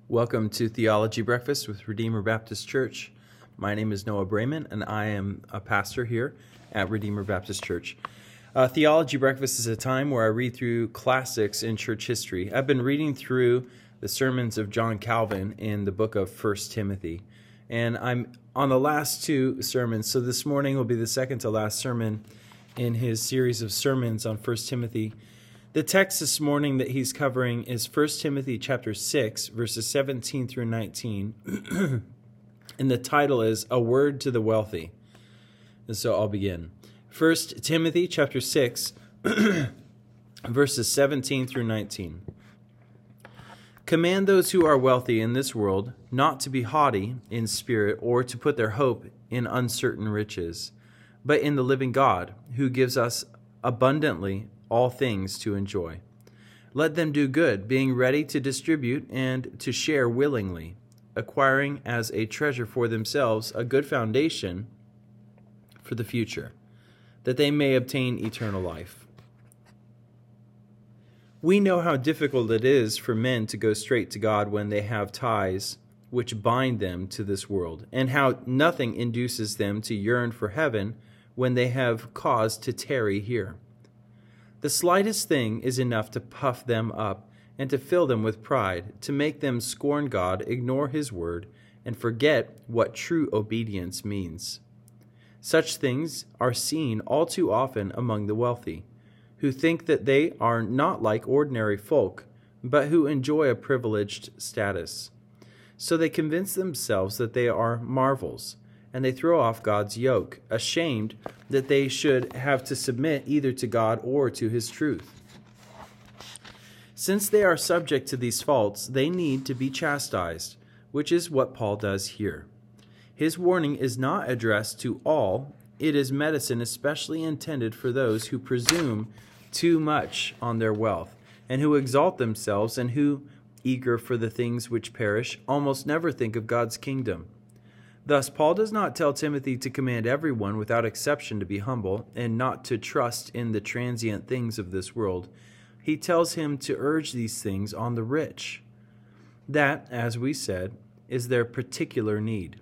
Welcome to Theology Breakfast with Redeemer Baptist Church. My name is Noah Brayman, and I am a pastor here at Redeemer Baptist Church. Theology Breakfast is a time where I read through classics in church history. I've been reading through the sermons of John Calvin in the book of 1 Timothy, and I'm on the last two sermons, so this morning will be the second to last sermon in his series of sermons on 1 Timothy. The text this morning that he's covering is 1 Timothy chapter 6, verses 17 through 19, and the title is A Word to the Wealthy. And so I'll begin. 1 Timothy chapter 6, verses 17 through 19. Command those who are wealthy in this world not to be haughty in spirit or to put their hope in uncertain riches, but in the living God, who gives us abundantly all things to enjoy. Let them do good, being ready to distribute and to share willingly, acquiring as a treasure for themselves a good foundation for the future, that they may obtain eternal life. We know how difficult it is for men to go straight to God when they have ties which bind them to this world, and how nothing induces them to yearn for heaven when they have cause to tarry here. The slightest thing is enough to puff them up and to fill them with pride, to make them scorn God, ignore His word, and forget what true obedience means. Such things are seen all too often among the wealthy, who think that they are not like ordinary folk, but who enjoy a privileged status. So they convince themselves that they are marvels, and they throw off God's yoke, ashamed that they should have to submit either to God or to His truth. Since they are subject to these faults, they need to be chastised, which is what Paul does here. His warning is not addressed to all. It is medicine especially intended for those who presume too much on their wealth, and who exalt themselves, and who, eager for the things which perish, almost never think of God's kingdom. Thus, Paul does not tell Timothy to command everyone without exception to be humble and not to trust in the transient things of this world. He tells him to urge these things on the rich. That, as we said, is their particular need.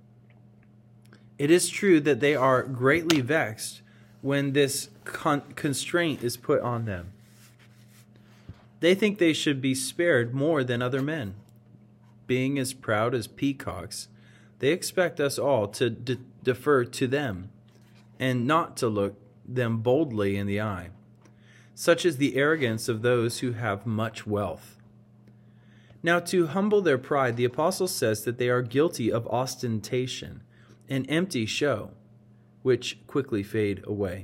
It is true that they are greatly vexed when this constraint is put on them. They think they should be spared more than other men. Being as proud as peacocks, they expect us all to defer to them and not to look them boldly in the eye. Such is the arrogance of those who have much wealth. Now, to humble their pride, the apostle says that they are guilty of ostentation, an empty show, which quickly fade away.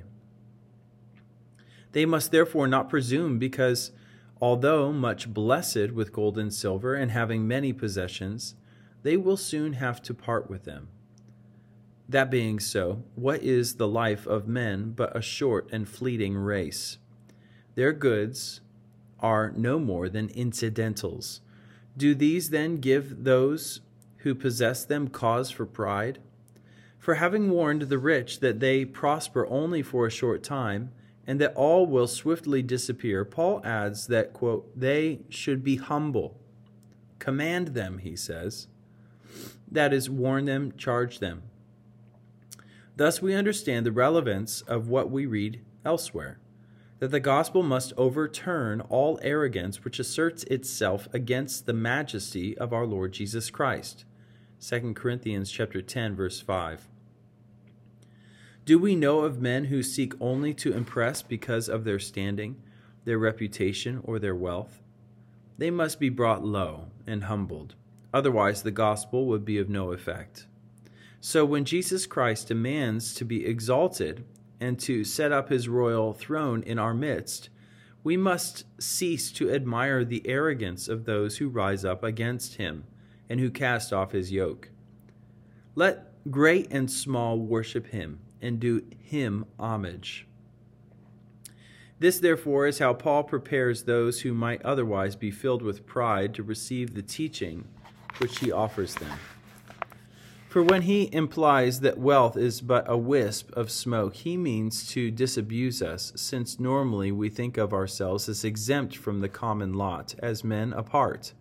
They must therefore not presume, because although much blessed with gold and silver and having many possessions, they will soon have to part with them. That being so, what is the life of men but a short and fleeting race? Their goods are no more than incidentals. Do these then give those who possess them cause for pride? For having warned the rich that they prosper only for a short time, and that all will swiftly disappear, Paul adds that, quote, they should be humble. Command them, he says. That is, warn them, charge them. Thus we understand the relevance of what we read elsewhere, that the gospel must overturn all arrogance which asserts itself against the majesty of our Lord Jesus Christ. 2 Corinthians chapter 10, verse 5. Do we know of men who seek only to impress because of their standing, their reputation, or their wealth? They must be brought low and humbled. Otherwise, the gospel would be of no effect. So when Jesus Christ demands to be exalted and to set up His royal throne in our midst, we must cease to admire the arrogance of those who rise up against Him and who cast off His yoke. Let great and small worship Him and do Him homage. This, therefore, is how Paul prepares those who might otherwise be filled with pride to receive the teaching which he offers them. For when he implies that wealth is but a wisp of smoke, he means to disabuse us, since normally we think of ourselves as exempt from the common lot, as men apart,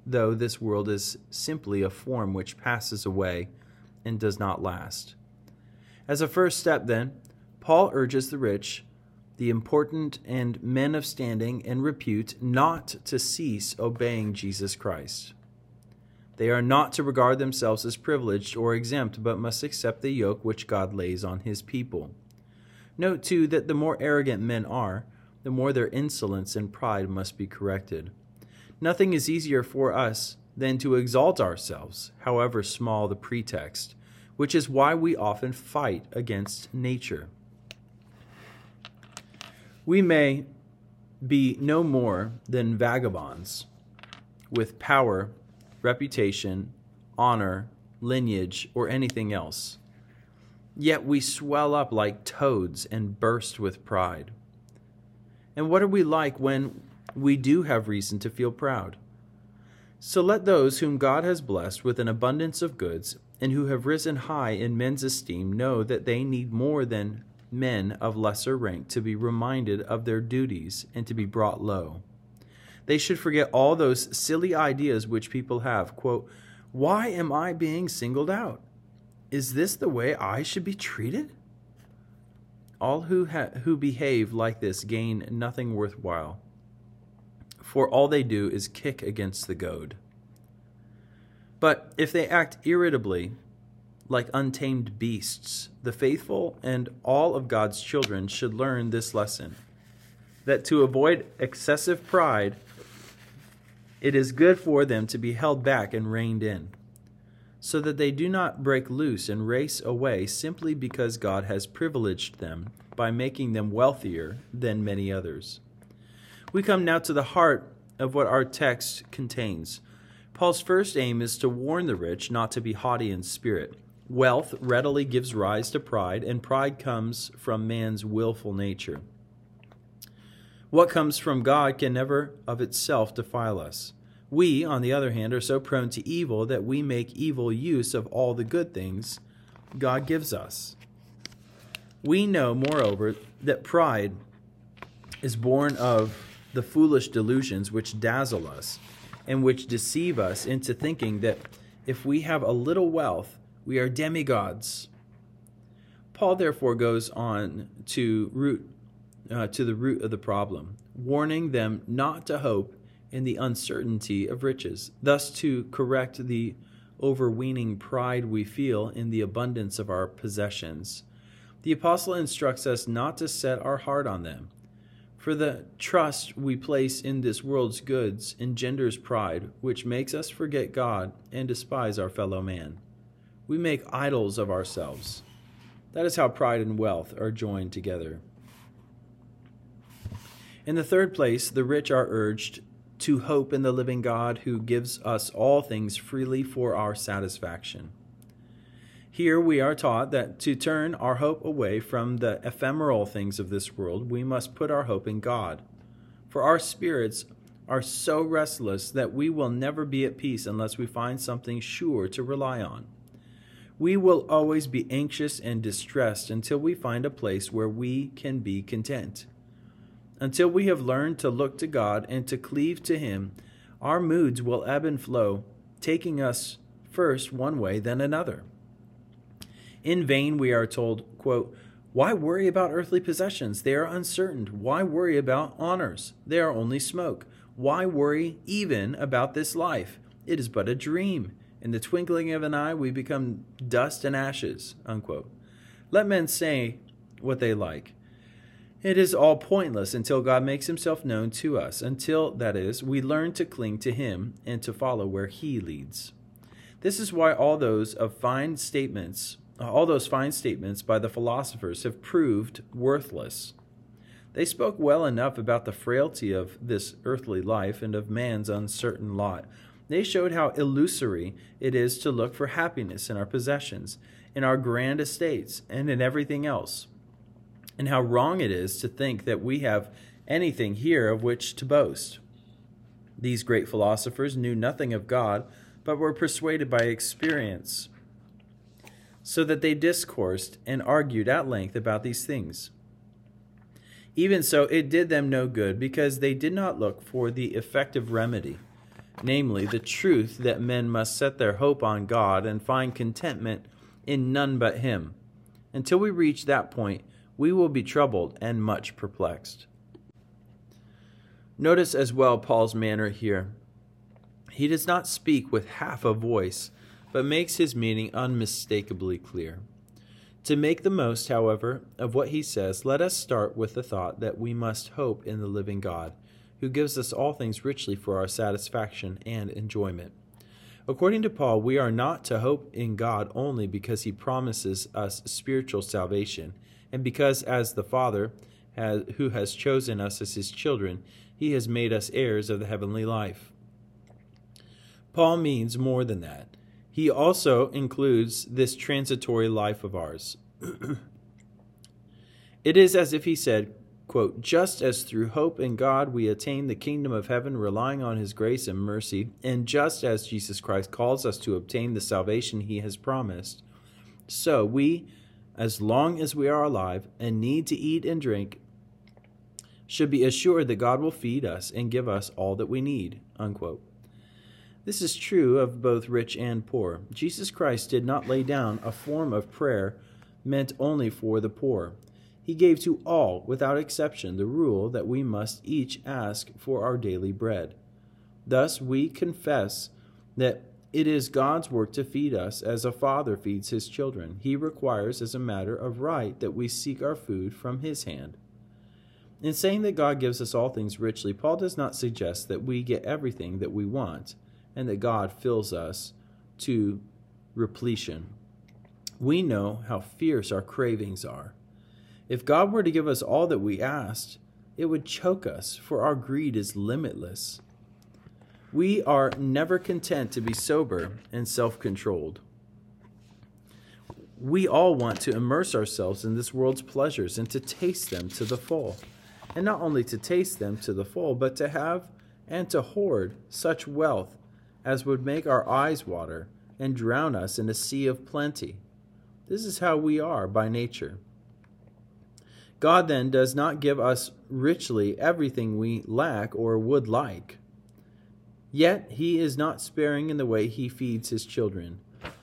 though this world is simply a form which passes away and does not last. As a first step, then, Paul urges the rich, the important and men of standing and repute, not to cease obeying Jesus Christ. They are not to regard themselves as privileged or exempt, but must accept the yoke which God lays on his people. Note, too, that the more arrogant men are, the more their insolence and pride must be corrected. Nothing is easier for us than to exalt ourselves, however small the pretext, which is why we often fight against nature. We may be no more than vagabonds with power, reputation, honor, lineage, or anything else. Yet we swell up like toads and burst with pride. And what are we like when we do have reason to feel proud? So let those whom God has blessed with an abundance of goods and who have risen high in men's esteem know that they need more than men of lesser rank to be reminded of their duties and to be brought low. They should forget all those silly ideas which people have. Quote, "Why am I being singled out? Is this the way I should be treated?" All who behave like this gain nothing worthwhile, for all they do is kick against the goad. But if they act irritably, like untamed beasts, the faithful and all of God's children should learn this lesson, that to avoid excessive pride, it is good for them to be held back and reined in, so that they do not break loose and race away simply because God has privileged them by making them wealthier than many others. We come now to the heart of what our text contains. Paul's first aim is to warn the rich not to be haughty in spirit. Wealth readily gives rise to pride, and pride comes from man's willful nature. What comes from God can never of itself defile us. We, on the other hand, are so prone to evil that we make evil use of all the good things God gives us. We know, moreover, that pride is born of the foolish delusions which dazzle us and which deceive us into thinking that if we have a little wealth, we are demigods. Paul therefore goes on to the root of the problem, warning them not to hope in the uncertainty of riches, thus to correct the overweening pride we feel in the abundance of our possessions. The apostle instructs us not to set our heart on them, for the trust we place in this world's goods engenders pride, which makes us forget God and despise our fellow man. We make idols of ourselves. That is how pride and wealth are joined together. In the third place, the rich are urged to hope in the living God who gives us all things freely for our satisfaction. Here we are taught that to turn our hope away from the ephemeral things of this world, we must put our hope in God. For our spirits are so restless that we will never be at peace unless we find something sure to rely on. We will always be anxious and distressed until we find a place where we can be content. Until we have learned to look to God and to cleave to Him, our moods will ebb and flow, taking us first one way, then another. In vain we are told, quote, "Why worry about earthly possessions? They are uncertain. Why worry about honors? They are only smoke. Why worry even about this life? It is but a dream. In the twinkling of an eye we become dust and ashes." Unquote. Let men say what they like. It is all pointless until God makes Himself known to us, until, that is, we learn to cling to Him and to follow where He leads. This is why all those fine statements by the philosophers have proved worthless. They spoke well enough about the frailty of this earthly life and of man's uncertain lot. They showed how illusory it is to look for happiness in our possessions, in our grand estates, and in everything else, and how wrong it is to think that we have anything here of which to boast. These great philosophers knew nothing of God, but were persuaded by experience, so that they discoursed and argued at length about these things. Even so, it did them no good, because they did not look for the effective remedy, namely, the truth that men must set their hope on God and find contentment in none but Him. Until we reach that point, we will be troubled and much perplexed. Notice as well Paul's manner here. He does not speak with half a voice, but makes his meaning unmistakably clear. To make the most, however, of what he says, let us start with the thought that we must hope in the living God, who gives us all things richly for our satisfaction and enjoyment. According to Paul, we are not to hope in God only because he promises us spiritual salvation, and because as the Father who has chosen us as his children, he has made us heirs of the heavenly life. Paul means more than that. He also includes this transitory life of ours. It is as if he said, quote, just as through hope in God we attain the kingdom of heaven, relying on his grace and mercy, and just as Jesus Christ calls us to obtain the salvation he has promised, so we, as long as we are alive and need to eat and drink, should be assured that God will feed us and give us all that we need, unquote. This is true of both rich and poor. Jesus Christ did not lay down a form of prayer meant only for the poor. He gave to all, without exception, the rule that we must each ask for our daily bread. Thus, we confess that it is God's work to feed us as a father feeds his children. He requires as a matter of right that we seek our food from his hand. In saying that God gives us all things richly, Paul does not suggest that we get everything that we want, and that God fills us to repletion. We know how fierce our cravings are. If God were to give us all that we asked, it would choke us, for our greed is limitless. We are never content to be sober and self-controlled. We all want to immerse ourselves in this world's pleasures and to taste them to the full. And not only to taste them to the full, but to have and to hoard such wealth as would make our eyes water and drown us in a sea of plenty. This is how we are by nature. God then does not give us richly everything we lack or would like. Yet he is not sparing in the way he feeds his children.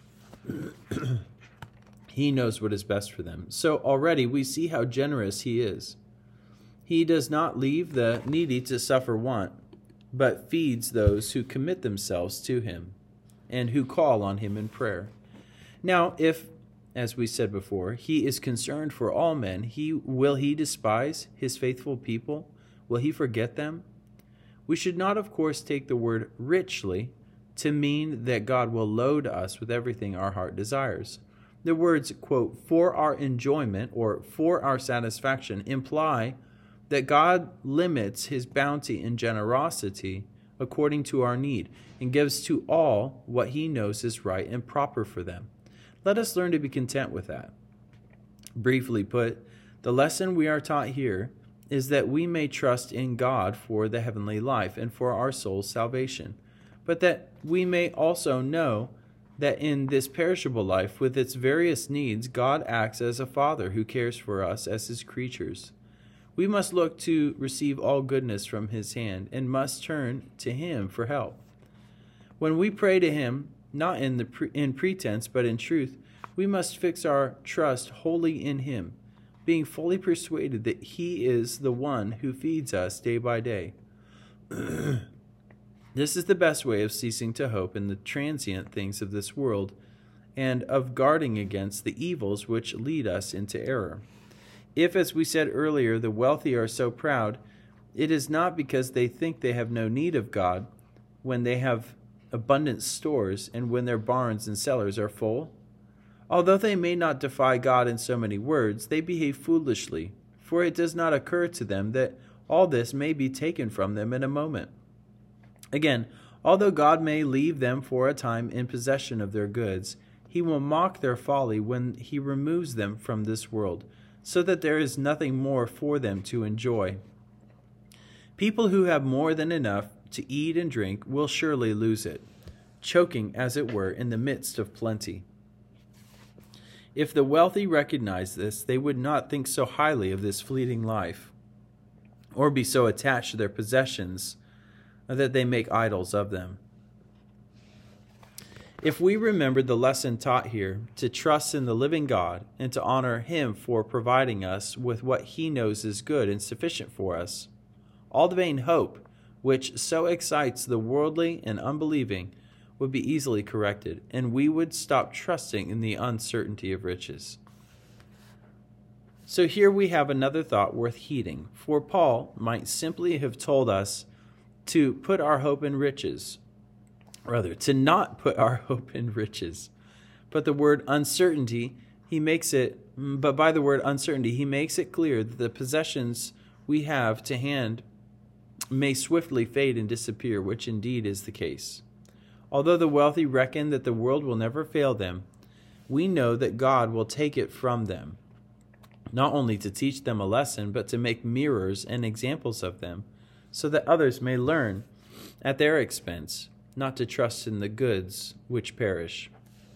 He knows what is best for them. So already we see how generous he is. He does not leave the needy to suffer want, but feeds those who commit themselves to him and who call on him in prayer. Now, if, as we said before, he is concerned for all men, will he despise his faithful people? Will he forget them? We should not, of course, take the word richly to mean that God will load us with everything our heart desires. The words, quote, for our enjoyment or for our satisfaction imply that God limits his bounty and generosity according to our need and gives to all what he knows is right and proper for them. Let us learn to be content with that. Briefly put, the lesson we are taught here is that we may trust in God for the heavenly life and for our soul's salvation, but that we may also know that in this perishable life with its various needs, God acts as a father who cares for us as his creatures. We must look to receive all goodness from his hand and must turn to him for help. When we pray to him, not in pretense but in truth, we must fix our trust wholly in him, being fully persuaded that he is the one who feeds us day by day. This is the best way of ceasing to hope in the transient things of this world and of guarding against the evils which lead us into error. If, as we said earlier, the wealthy are so proud, it is not because they think they have no need of God when they have abundant stores and when their barns and cellars are full. Although they may not defy God in so many words, they behave foolishly, for it does not occur to them that all this may be taken from them in a moment. Again, although God may leave them for a time in possession of their goods, he will mock their folly when he removes them from this world, so that there is nothing more for them to enjoy. People who have more than enough to eat and drink will surely lose it, choking, as it were, in the midst of plenty. If the wealthy recognized this, they would not think so highly of this fleeting life, or be so attached to their possessions that they make idols of them. If we remember the lesson taught here, to trust in the living God and to honor Him for providing us with what He knows is good and sufficient for us, all the vain hope, which so excites the worldly and unbelieving, would be easily corrected, and we would stop trusting in the uncertainty of riches. So here we have another thought worth heeding, for Paul might simply have told us to put our hope in riches, rather, to not put our hope in riches. But by the word uncertainty, he makes it clear that the possessions we have to hand may swiftly fade and disappear, which indeed is the case. Although the wealthy reckon that the world will never fail them, we know that God will take it from them, not only to teach them a lesson, but to make mirrors and examples of them, so that others may learn at their expense not to trust in the goods which perish.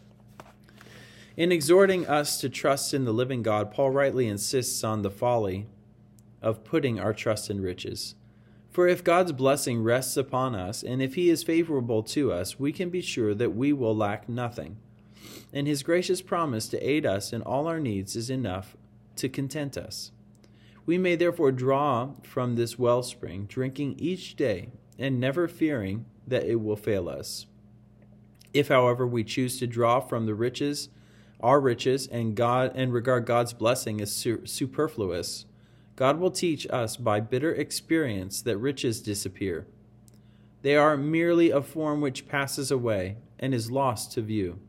In exhorting us to trust in the living God, Paul rightly insists on the folly of putting our trust in riches. For if God's blessing rests upon us, and if He is favorable to us, we can be sure that we will lack nothing. And His gracious promise to aid us in all our needs is enough to content us. We may therefore draw from this wellspring, drinking each day, and never fearing that it will fail us. If, however, we choose to draw from the riches, our riches, and regard God's blessing as superfluous, God will teach us by bitter experience that riches disappear. They are merely a form which passes away and is lost to view.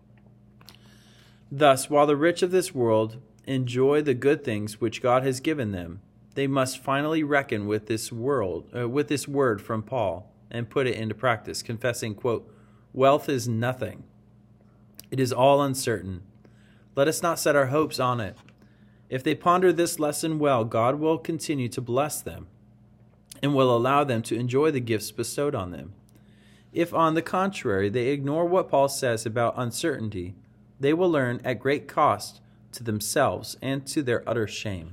Thus, while the rich of this world enjoy the good things which God has given them, they must finally reckon with this word from Paul and put it into practice, confessing, quote, "Wealth is nothing. It is all uncertain. Let us not set our hopes on it." If they ponder this lesson well, God will continue to bless them and will allow them to enjoy the gifts bestowed on them. If, on the contrary, they ignore what Paul says about uncertainty, they will learn at great cost to themselves and to their utter shame.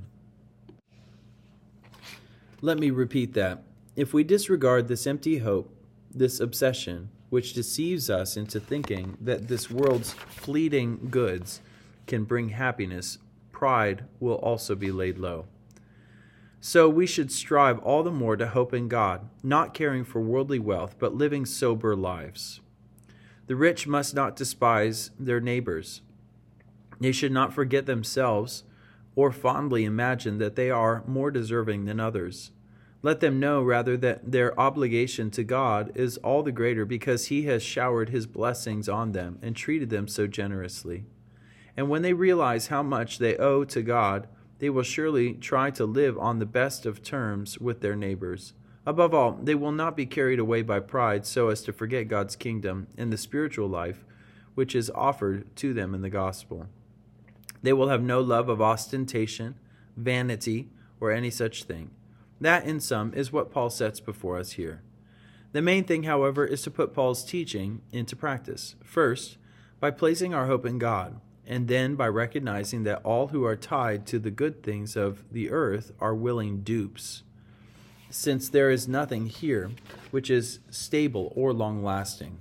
Let me repeat that. If we disregard this empty hope, this obsession, which deceives us into thinking that this world's fleeting goods can bring happiness, pride will also be laid low. So we should strive all the more to hope in God, not caring for worldly wealth, but living sober lives. The rich must not despise their neighbors. They should not forget themselves or fondly imagine that they are more deserving than others. Let them know rather that their obligation to God is all the greater because He has showered His blessings on them and treated them so generously. And when they realize how much they owe to God, they will surely try to live on the best of terms with their neighbors. Above all, they will not be carried away by pride so as to forget God's kingdom and the spiritual life which is offered to them in the gospel. They will have no love of ostentation, vanity, or any such thing. That, in sum, is what Paul sets before us here. The main thing, however, is to put Paul's teaching into practice. First, by placing our hope in God, and then by recognizing that all who are tied to the good things of the earth are willing dupes, since there is nothing here which is stable or long-lasting.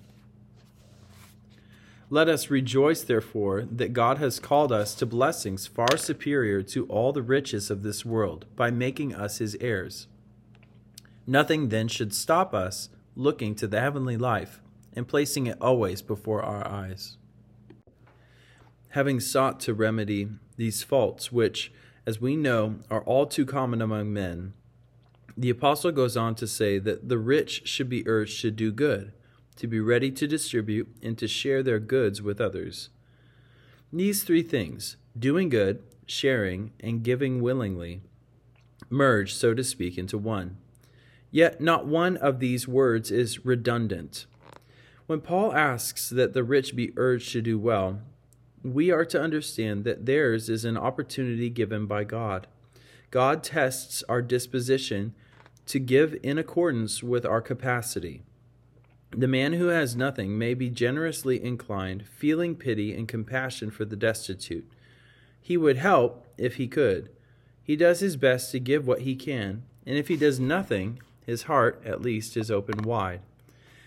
Let us rejoice, therefore, that God has called us to blessings far superior to all the riches of this world by making us His heirs. Nothing then should stop us looking to the heavenly life and placing it always before our eyes. Having sought to remedy these faults, which, as we know, are all too common among men, the apostle goes on to say that the rich should be urged to do good, to be ready to distribute, and to share their goods with others. These three things, doing good, sharing, and giving willingly, merge, so to speak, into one. Yet not one of these words is redundant. When Paul asks that the rich be urged to do well, we are to understand that theirs is an opportunity given by God. God tests our disposition to give in accordance with our capacity. The man who has nothing may be generously inclined, feeling pity and compassion for the destitute. He would help if he could. He does his best to give what he can, and if he does nothing, his heart, at least, is open wide.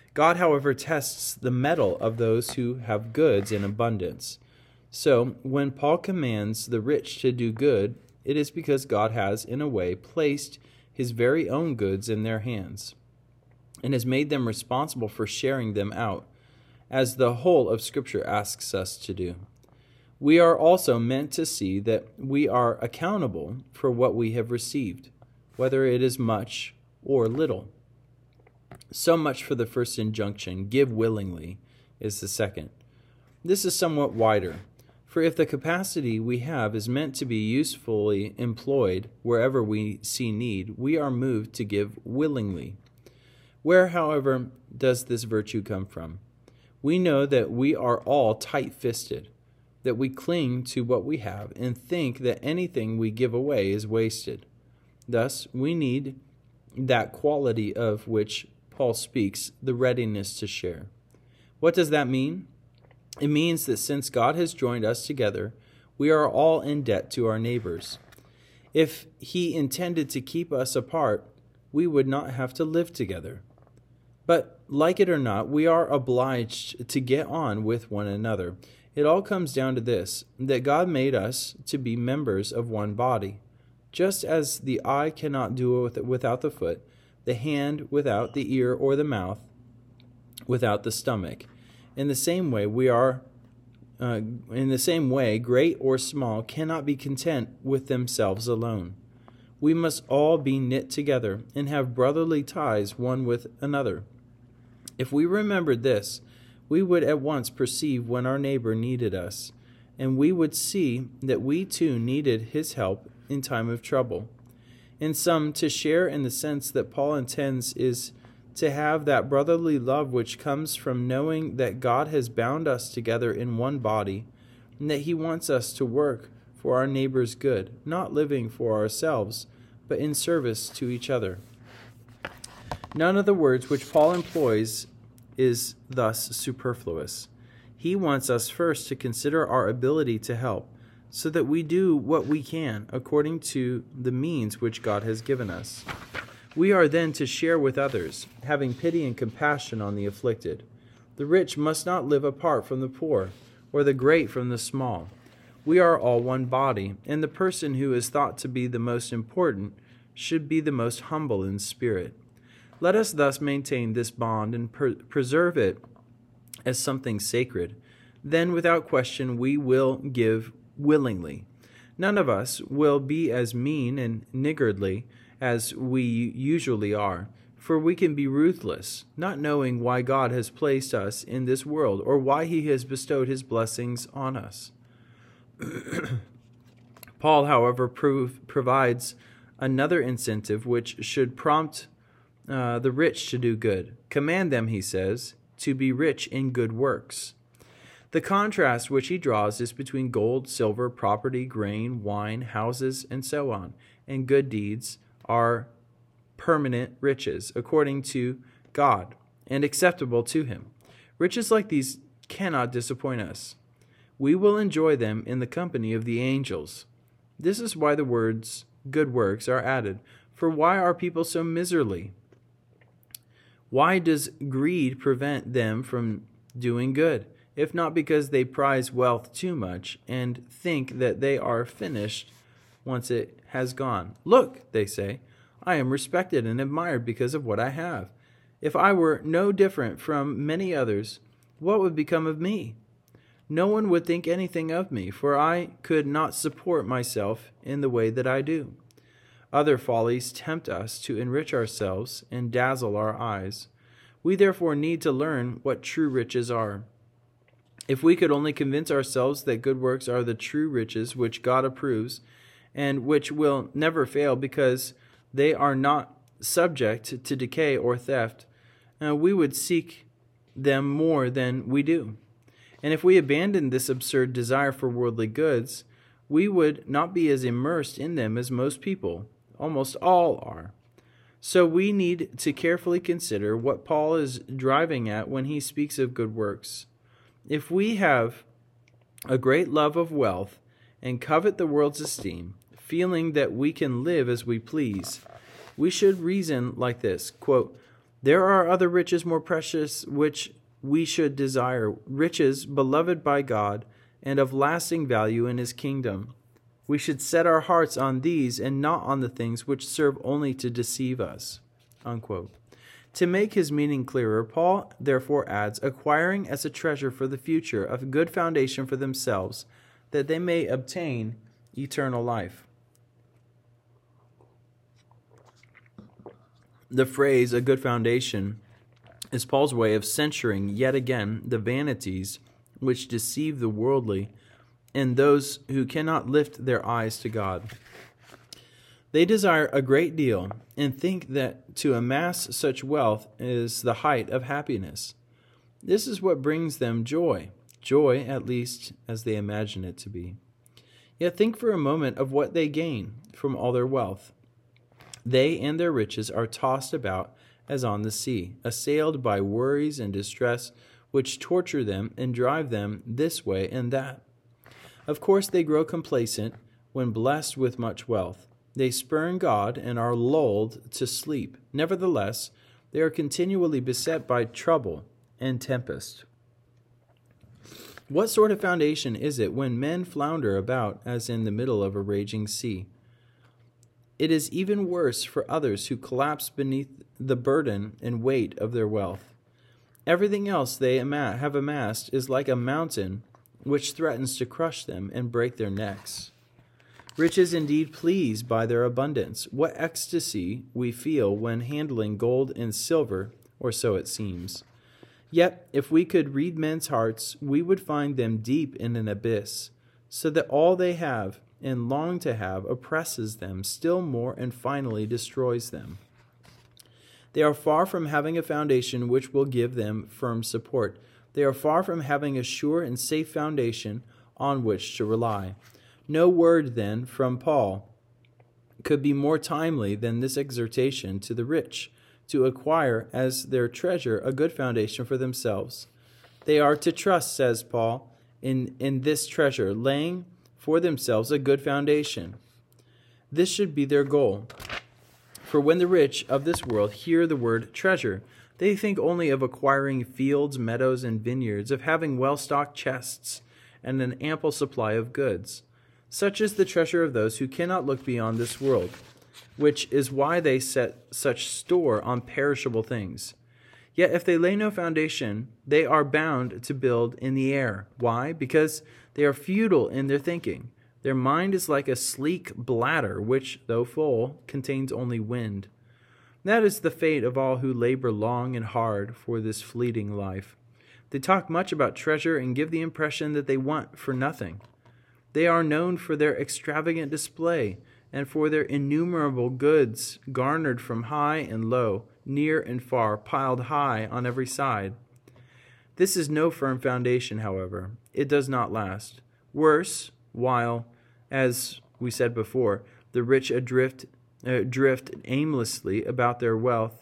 God, however, tests the mettle of those who have goods in abundance. So, when Paul commands the rich to do good, it is because God has, in a way, placed his very own goods in their hands, and has made them responsible for sharing them out, as the whole of Scripture asks us to do. We are also meant to see that we are accountable for what we have received, whether it is much or little. So much for the first injunction, give willingly, is the second. This is somewhat wider, for if the capacity we have is meant to be usefully employed wherever we see need, we are moved to give willingly. Where, however, does this virtue come from? We know that we are all tight-fisted, that we cling to what we have and think that anything we give away is wasted. Thus, we need that quality of which Paul speaks, the readiness to share. What does that mean? It means that since God has joined us together, we are all in debt to our neighbors. If he intended to keep us apart, we would not have to live together. But, like it or not, we are obliged to get on with one another. It all comes down to this, that God made us to be members of one body. Just as the eye cannot do it without the foot, the hand without the ear, or the mouth without the stomach. In the same way, great or small cannot be content with themselves alone. We must all be knit together and have brotherly ties one with another. If we remembered this, we would at once perceive when our neighbor needed us, and we would see that we too needed his help in time of trouble. In sum, to share in the sense that Paul intends is to have that brotherly love which comes from knowing that God has bound us together in one body, and that he wants us to work for our neighbor's good, not living for ourselves, but in service to each other. None of the words which Paul employs is thus superfluous. He wants us first to consider our ability to help, so that we do what we can according to the means which God has given us. We are then to share with others, having pity and compassion on the afflicted. The rich must not live apart from the poor, or the great from the small. We are all one body, and the person who is thought to be the most important should be the most humble in spirit. Let us thus maintain this bond and preserve it as something sacred. Then, without question, we will give willingly. None of us will be as mean and niggardly as we usually are, for we can be ruthless, not knowing why God has placed us in this world or why he has bestowed his blessings on us. Paul, however, provides another incentive which should prompt the rich to do good. Command them, he says, to be rich in good works. The contrast which he draws is between gold, silver, property, grain, wine, houses, and so on, and good deeds are permanent riches, according to God, and acceptable to him. Riches like these cannot disappoint us. We will enjoy them in the company of the angels. This is why the words good works are added. For why are people so miserly? Why does greed prevent them from doing good? If not because they prize wealth too much and think that they are finished once it has gone. Look, they say, I am respected and admired because of what I have. If I were no different from many others, what would become of me? No one would think anything of me, for I could not support myself in the way that I do. Other follies tempt us to enrich ourselves and dazzle our eyes. We therefore need to learn what true riches are. If we could only convince ourselves that good works are the true riches which God approves, and which will never fail because they are not subject to decay or theft, we would seek them more than we do. And if we abandoned this absurd desire for worldly goods, we would not be as immersed in them as most people, almost all are. So we need to carefully consider what Paul is driving at when he speaks of good works. If we have a great love of wealth and covet the world's esteem, feeling that we can live as we please, we should reason like this, quote, There are other riches more precious which we should desire, riches beloved by God and of lasting value in his kingdom. We should set our hearts on these and not on the things which serve only to deceive us." Unquote. To make his meaning clearer, Paul therefore adds, acquiring as a treasure for the future a good foundation for themselves, that they may obtain eternal life. The phrase, a good foundation, is Paul's way of censuring yet again the vanities which deceive the worldly and those who cannot lift their eyes to God. They desire a great deal and think that to amass such wealth is the height of happiness. This is what brings them joy, at least as they imagine it to be. Yet think for a moment of what they gain from all their wealth. They and their riches are tossed about as on the sea, assailed by worries and distress which torture them and drive them this way and that. Of course, they grow complacent when blessed with much wealth. They spurn God and are lulled to sleep. Nevertheless, they are continually beset by trouble and tempest. What sort of foundation is it when men flounder about as in the middle of a raging sea? It is even worse for others who collapse beneath the burden and weight of their wealth. Everything else they have amassed is like a mountain which threatens to crush them and break their necks. Riches indeed please by their abundance. What ecstasy we feel when handling gold and silver, or so it seems. Yet, if we could read men's hearts, we would find them deep in an abyss, so that all they have and long to have oppresses them still more and finally destroys them. They are far from having a foundation which will give them firm support. They are far from having a sure and safe foundation on which to rely. No word, then, from Paul could be more timely than this exhortation to the rich to acquire as their treasure a good foundation for themselves. They are to trust, says Paul, in this treasure, laying for themselves a good foundation. This should be their goal. For when the rich of this world hear the word treasure, they think only of acquiring fields, meadows, and vineyards, of having well-stocked chests, and an ample supply of goods. Such is the treasure of those who cannot look beyond this world, which is why they set such store on perishable things. Yet if they lay no foundation, they are bound to build in the air. Why? Because they are futile in their thinking. Their mind is like a sleek bladder, which, though full, contains only wind. That is the fate of all who labor long and hard for this fleeting life. They talk much about treasure and give the impression that they want for nothing. They are known for their extravagant display and for their innumerable goods garnered from high and low, near and far, piled high on every side. This is no firm foundation, however. It does not last. Worse, while, as we said before, the rich drift aimlessly about their wealth,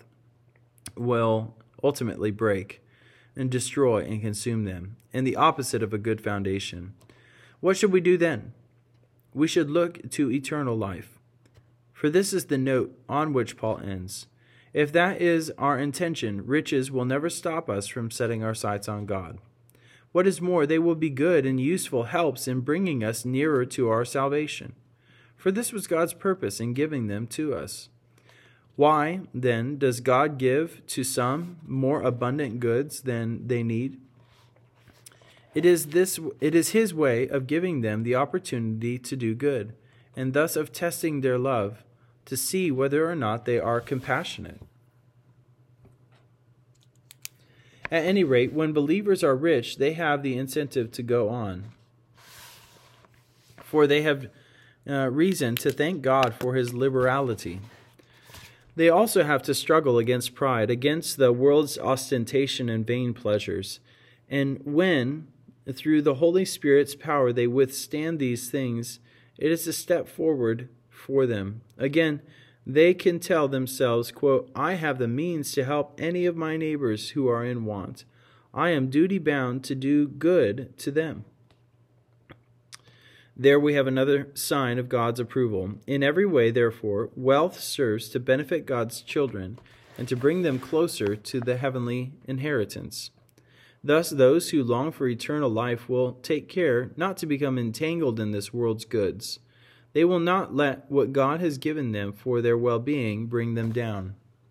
will ultimately break and destroy and consume them, and the opposite of a good foundation. What should we do then? We should look to eternal life. For this is the note on which Paul ends. If that is our intention, riches will never stop us from setting our sights on God. What is more, they will be good and useful helps in bringing us nearer to our salvation. For this was God's purpose in giving them to us. Why, then, does God give to some more abundant goods than they need? It is his way of giving them the opportunity to do good, and thus of testing their love, to see whether or not they are compassionate. At any rate, when believers are rich, they have the incentive to go on, for they have reason to thank God for his liberality. They also have to struggle against pride, against the world's ostentation and vain pleasures. And when, through the Holy Spirit's power, they withstand these things, it is a step forward for them. Again, they can tell themselves, quote, I have the means to help any of my neighbors who are in want. I am duty-bound to do good to them. There we have another sign of God's approval. In every way, therefore, wealth serves to benefit God's children and to bring them closer to the heavenly inheritance. Thus, those who long for eternal life will take care not to become entangled in this world's goods. They will not let what God has given them for their well-being bring them down.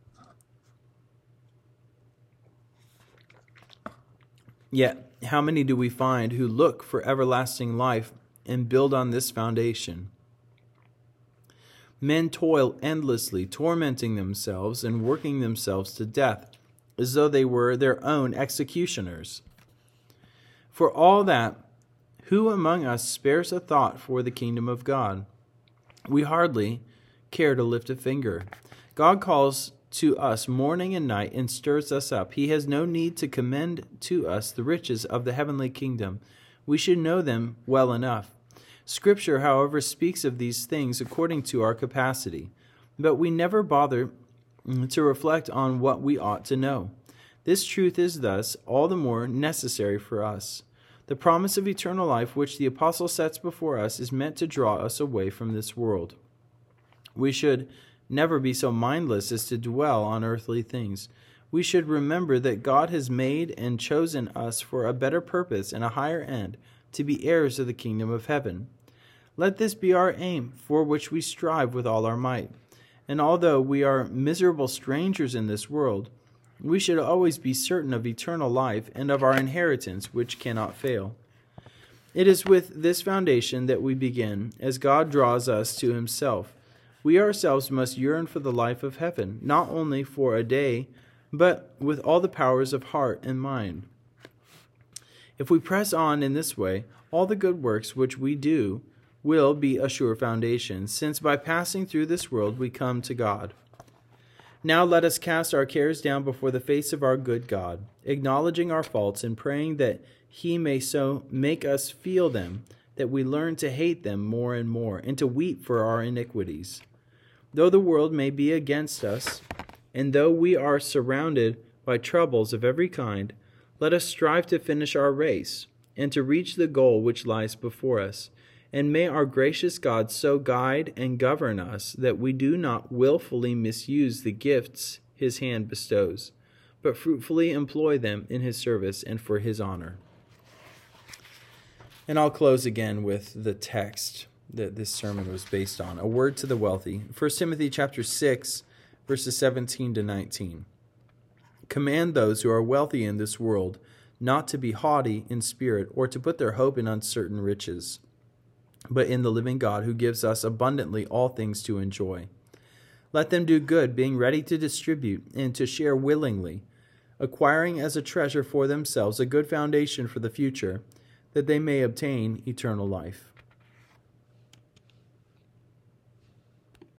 Yet, how many do we find who look for everlasting life and build on this foundation? Men toil endlessly, tormenting themselves and working themselves to death, as though they were their own executioners. For all that, who among us spares a thought for the kingdom of God? We hardly care to lift a finger. God calls to us morning and night and stirs us up. He has no need to commend to us the riches of the heavenly kingdom. We should know them well enough. Scripture, however, speaks of these things according to our capacity, but we never bother to reflect on what we ought to know. This truth is thus all the more necessary for us. The promise of eternal life which the apostle sets before us is meant to draw us away from this world. We should never be so mindless as to dwell on earthly things. We should remember that God has made and chosen us for a better purpose and a higher end, to be heirs of the kingdom of heaven. Let this be our aim, for which we strive with all our might. And although we are miserable strangers in this world, we should always be certain of eternal life and of our inheritance, which cannot fail. It is with this foundation that we begin, as God draws us to himself. We ourselves must yearn for the life of heaven, not only for a day, but with all the powers of heart and mind. If we press on in this way, all the good works which we do will be a sure foundation, since by passing through this world we come to God. Now let us cast our cares down before the face of our good God, acknowledging our faults and praying that he may so make us feel them, that we learn to hate them more and more, and to weep for our iniquities. Though the world may be against us, and though we are surrounded by troubles of every kind, let us strive to finish our race, and to reach the goal which lies before us. And may our gracious God so guide and govern us that we do not willfully misuse the gifts his hand bestows, but fruitfully employ them in his service and for his honor. And I'll close again with the text that this sermon was based on. A word to the wealthy. 1 Timothy chapter 6, verses 17 to 19. Command those who are wealthy in this world not to be haughty in spirit or to put their hope in uncertain riches, but in the living God who gives us abundantly all things to enjoy. Let them do good, being ready to distribute and to share willingly, acquiring as a treasure for themselves a good foundation for the future, that they may obtain eternal life.